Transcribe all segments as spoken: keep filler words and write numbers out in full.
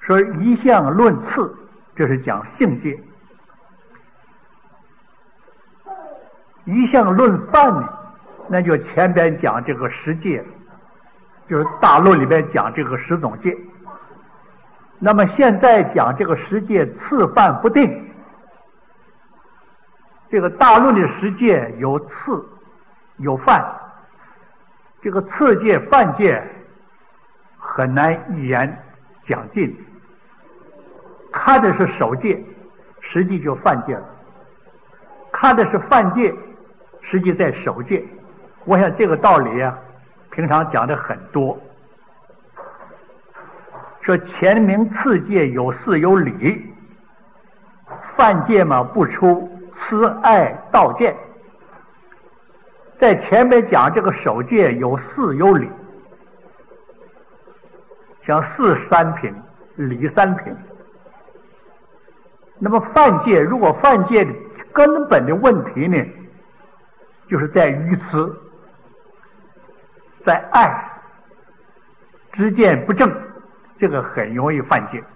说一项论次，这是讲性界；一项论犯呢，那就前边讲这个十界，就是大论里边讲这个十种界。那么现在讲这个十界次犯不定，这个大论的十界有次有犯，这个次界犯界很难一言讲尽。看的是守戒，实际就犯戒了；看的是犯戒，实际在守戒。我想这个道理啊，平常讲的很多。说前明次戒有事有理，犯戒嘛不出慈爱道见。在前面讲这个守戒有事有理，像事三品，理三品。那么犯戒，如果犯戒的根本的问题呢，就是在愚痴，在爱知见不正，这个很容易犯戒。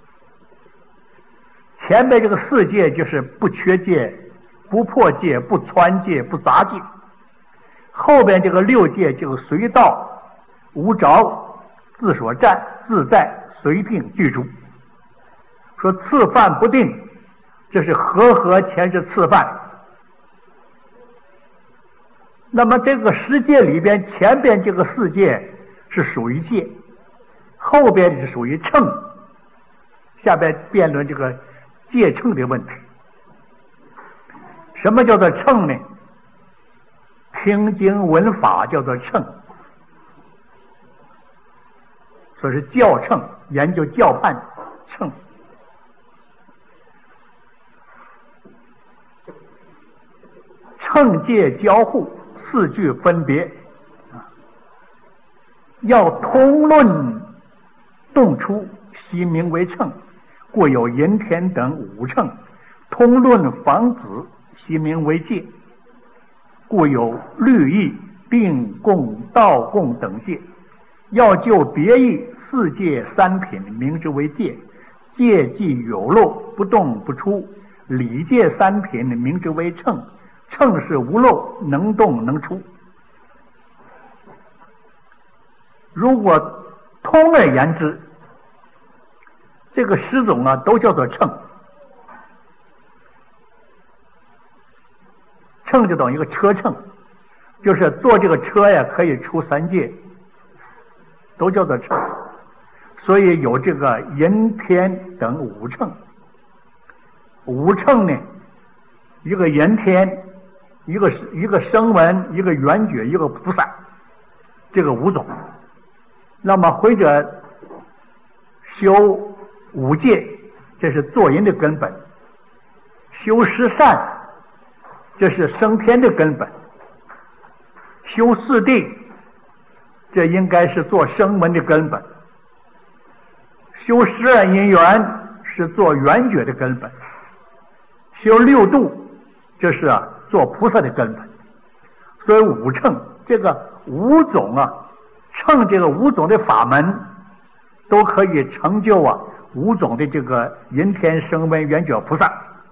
前面这个四戒就是不缺戒、不破戒、不穿戒、不杂戒，后边这个六戒就随道无着、自所占、自在、随病具足。说次犯不定，这是和合前是次犯。那么这个十戒里边，前边这个四戒是属于戒，后边是属于称。下边辩论这个戒称的问题。什么叫做称呢？听经闻法叫做称，所以是教称，研究教判称。称戒交互，四句分别，要通论动出，悉名为称，故有寅天等五称；通论防止，悉名为戒，故有律义、并共、道共等戒。要就别义，四戒三品，名之为戒；戒既有漏，不动不出；理戒三品，名之为称。称是无漏，能动能出。如果通而言之，这个十种啊都叫做称。称就等于一个车称，就是坐这个车呀可以出三界，都叫做称。所以有这个寅天等五称。五称呢，一个寅天，一个一个声闻，一个缘觉，一个菩萨，这个五种。那么或者修五戒，这是做人的根本；修十善，这是升天的根本；修四谛，这应该是做声闻的根本；修十二因缘，是做缘觉的根本；修六度，这是啊做菩萨的根本。所以五乘这个五种啊，乘这个五种的法门，都可以成就啊五种的这个人天声闻缘觉菩萨。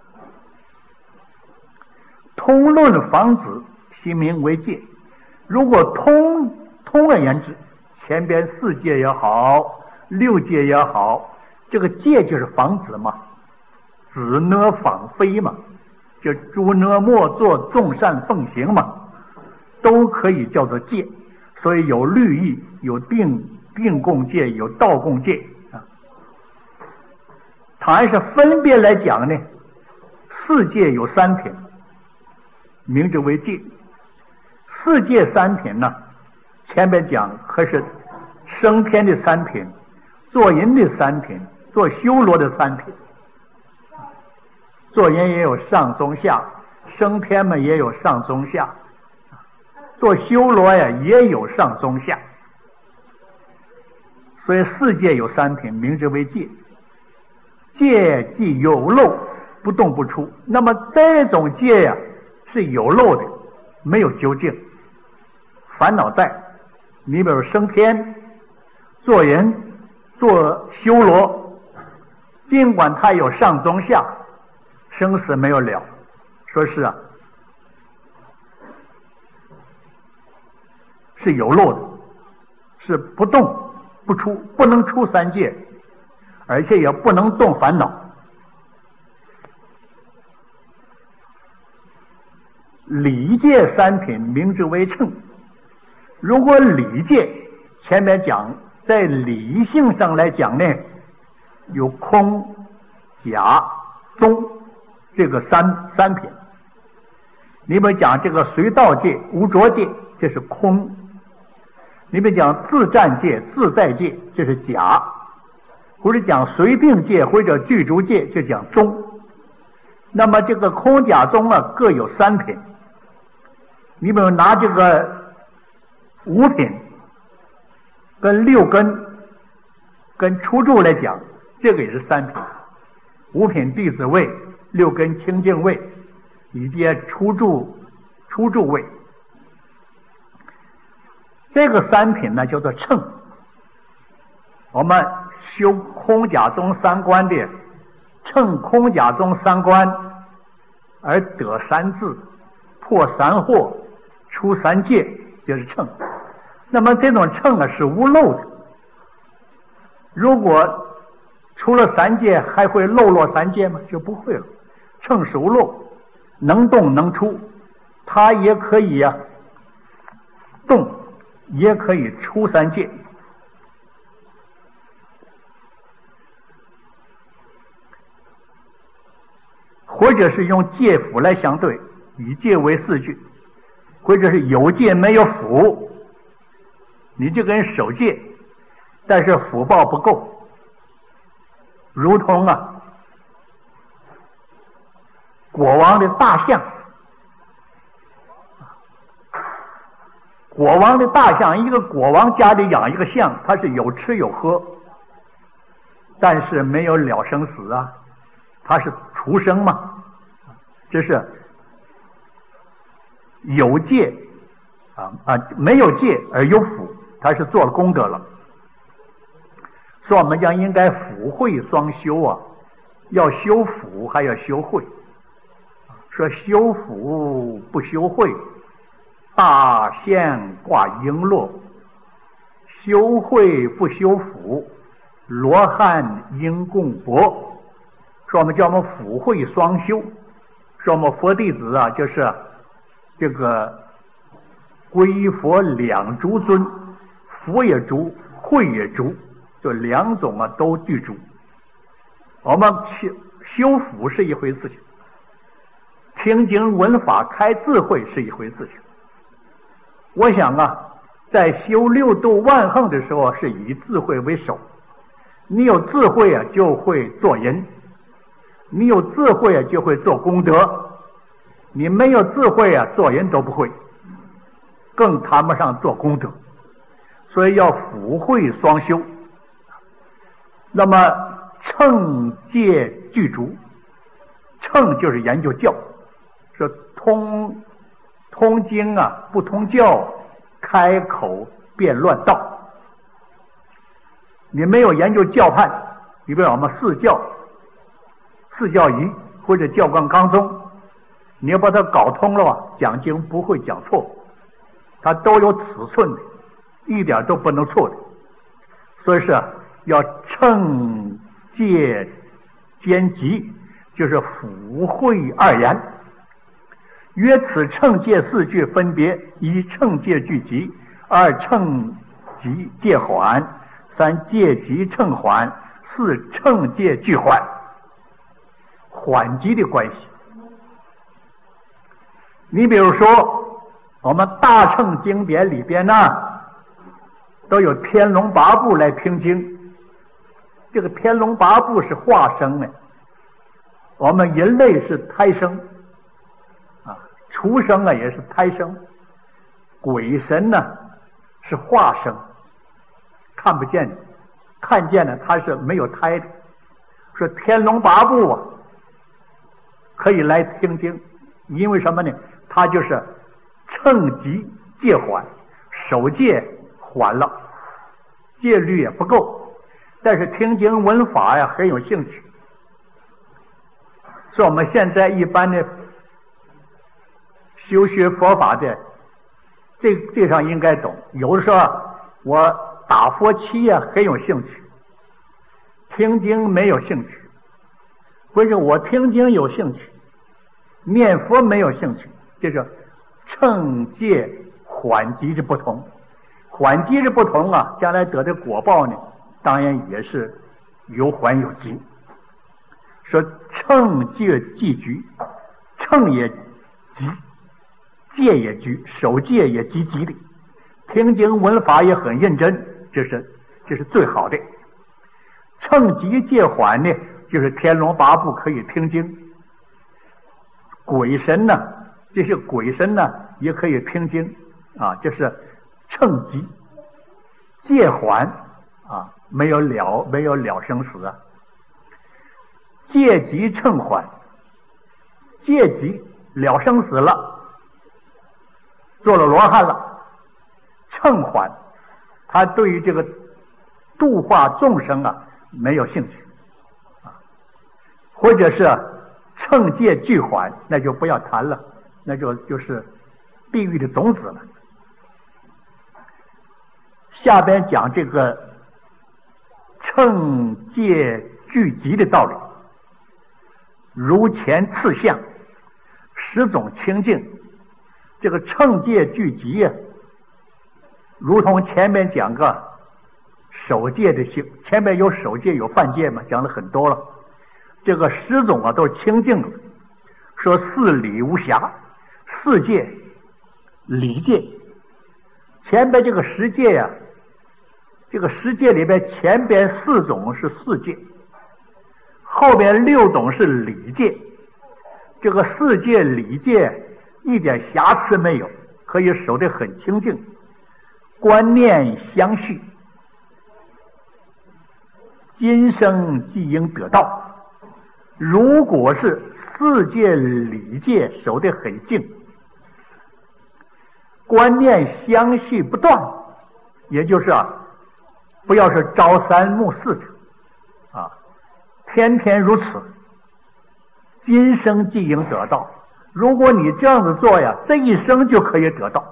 通论防止，悉名为戒。如果通通而言之，前边四戒也好，六戒也好，这个戒就是防止嘛，止呢防非嘛，就诸呢莫作，众善奉行嘛，都可以叫做戒。所以有律义，有并并共戒，有道共戒啊。倘然是分别来讲呢，四戒有三品，名之为戒。四戒三品呢，前面讲可是升天的三品，做人的三品，做修罗的三品。做人也有上中下，升天嘛也有上中下，做修罗呀也有上中下。所以四戒有三品，名之为戒。戒既有漏，不动不出。那么这种戒呀是有漏的，没有究竟，烦恼在。你比如升天，做人，做修罗， 尽管他有上中下，生死没有了，说是啊，是有漏的，是不动不出，不能出三界，而且也不能动烦恼。理界三品名之为称。如果理界前面讲，在理性上来讲呢，有空、假、中这个三三品。你们讲这个随道界、无着界，这是空；你们讲自占界、自在界，这是假；或者讲随定界或者具足界，就讲中。那么这个空、假、中啊，各有三品。你们拿这个五品跟六根跟初住来讲，这个也是三品。五品弟子位，六根清净位，以及初住初住位。这个三品呢叫做称。我们修空假中三观的，称空假中三观而得三字，破三惑，出三界，就是称。那么这种称啊是无漏的。如果出了三界，还会漏落三界吗？就不会了。称是无漏，能动能出，它也可以啊动，也可以出三界。或者是用戒辅来相对，以戒为四句，或者是有戒没有辅，你这个人守戒，但是福报不够，如同啊国王的大象，国王的大象，一个国王家里养一个象，他是有吃有喝，但是没有了生死啊，他是畜生嘛，这是有戒啊啊没有戒而有福，他是做了功德了。所以我们讲应该福慧双修啊，要修福还要修慧。说修福不修慧，大象挂璎珞；修慧不修福，罗汉应供钵。说我们叫我们福慧双修。说我们佛弟子啊，就是这个归佛两足尊，福也足，慧也足，就两种啊都具足。我们修修福是一回事情，听经闻法开智慧是一回事情。我想啊，在修六度万行的时候，是以智慧为首。你有智慧啊，就会做人；你有智慧啊，就会做功德。你没有智慧啊，做人都不会，更谈不上做功德。所以要福慧双修。那么称戒具足，称就是研究教，说通通经啊，不通教，开口辩乱道。你没有研究教派，比如我们四教、四教仪或者教观纲宗，你要把它搞通了吧，讲经不会讲错，它都有尺寸的，一点都不能错的。所以是要称戒兼集，就是福慧二言。约此称戒四句分别：一称戒具集，二称集戒缓，三戒集称缓，四称戒具缓。缓急的关系。你比如说我们大乘经典里边呢，都有天龙八部来听经。这个天龙八部是化生的，我们人类是胎生啊，畜生啊也是胎生，鬼神呢是化生，看不见的，看见了它是没有胎的。说天龙八部啊可以来听经，因为什么呢？它就是称级戒缓，守戒缓了，戒律也不够，但是听经闻法呀很有兴趣， 是我们现在一般的修学佛法的，这这上应该懂。有的时候我打佛七啊很有兴趣，听经没有兴趣，或者我听经有兴趣，念佛没有兴趣，这是乘戒缓急之不同。缓急之不同啊，将来得的果报呢，当然也是有缓有急。说乘戒既局，乘也急，戒也局，守戒也积极的，听经闻法也很认真，这是这是最好的。乘急戒缓呢，就是天龙八部可以听经，鬼神呢，这些鬼神呢也可以听经啊，就是乘急戒缓啊，没有了没有了生死啊。戒急乘缓，戒急了生死了，做了罗汉了。乘缓，他对于这个度化众生啊没有兴趣啊，或者是乘戒俱缓，那就不要谈了，那就就是地狱的种子了。下边讲这个乘戒俱集的道理。如前次相，十种清净。这个乘戒俱集啊，如同前面讲个守戒的性，前面有守戒有犯戒嘛，讲了很多了。这个十种啊都是清净的，说四礼无瑕，四戒礼戒。前边这个十戒呀、啊，这个十戒里边前边四种是四戒，后边六种是礼戒。这个四戒礼戒一点瑕疵没有，可以守得很清净，观念相续，今生即应得道。如果是四戒礼戒守得很静，观念相续不断，也就是啊，不要是朝三暮四的啊，天天如此，今生即应得道。如果你这样子做呀，这一生就可以得到。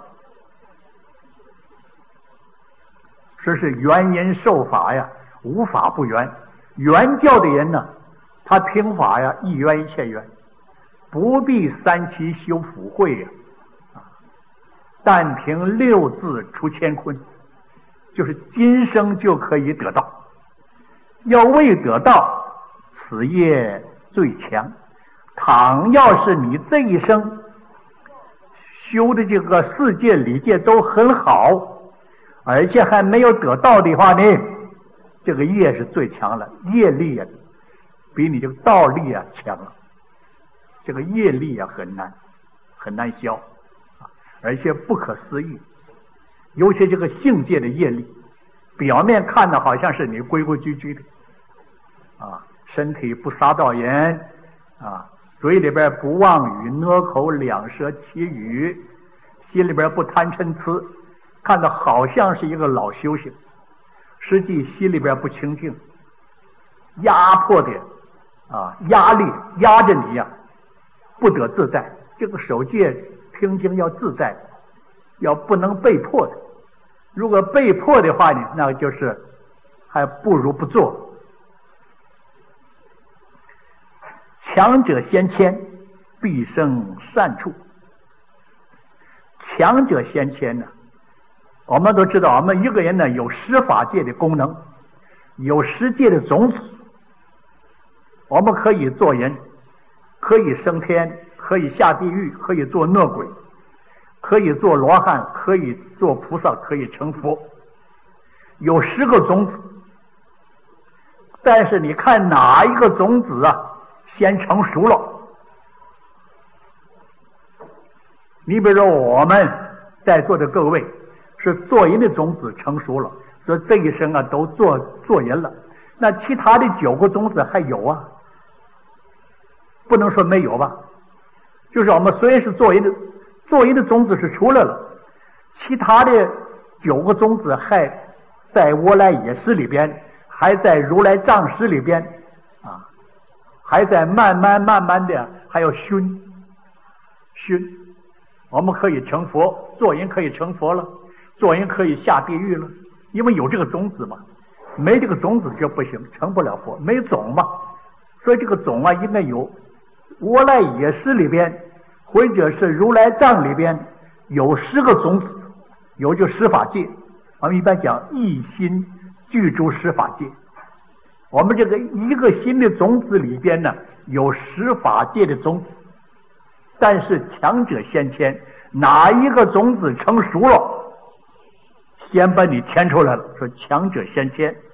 这是原因受法呀，无法不圆。原教的人呢，他听法呀，一圆一切圆，不必三七修福慧呀，但凭六字出乾坤，就是今生就可以得到。要未得到，此业最强。倘要是你这一生修的这个四戒礼戒都很好，而且还没有得到的话呢，这个业是最强了，业力啊比你这个道力啊强了。这个业力啊很难很难消，而且不可思议。尤其这个性界的业力，表面看的好像是你规规矩矩的啊，身体不撒盗言啊，嘴里边不妄语，讷口两舌绮语，心里边不贪嗔痴，看得好像是一个老修行，实际心里边不清净，压迫的啊，压力压着你呀、啊，不得自在。这个守戒听经要自在，要不能被迫的。如果被迫的话呢，那就是还不如不做。强者先迁，必生善处。强者先迁呢，我们都知道，我们一个人呢有十法界的功能，有十界的种子。我们可以做人，可以升天，可以下地狱，可以做恶鬼，可以做罗汉，可以做菩萨，可以成佛，有十个种子。但是你看哪一个种子啊先成熟了？你比如说我们在座的各位是做人的种子成熟了，所以这一生啊都做做人了。那其他的九个种子还有啊，不能说没有吧。就是我们虽然是做人的做人的种子是出来了，其他的九个种子还在我来也识里边，还在如来藏识里边啊， 还在慢慢慢慢的还要熏熏。我们可以成佛，做人可以成佛了，做人可以下地狱了，因为有这个种子嘛。没这个种子就不行，成不了佛，没种嘛。所以这个种啊，应该有我来也是里边，或者是如来藏里边有十个种子，有就十法界。我们一般讲一心具足十法界。我们这个一个心的种子里边呢，有十法界的种子，但是强者先迁，哪一个种子成熟了，先把你填出来了，说强者先迁。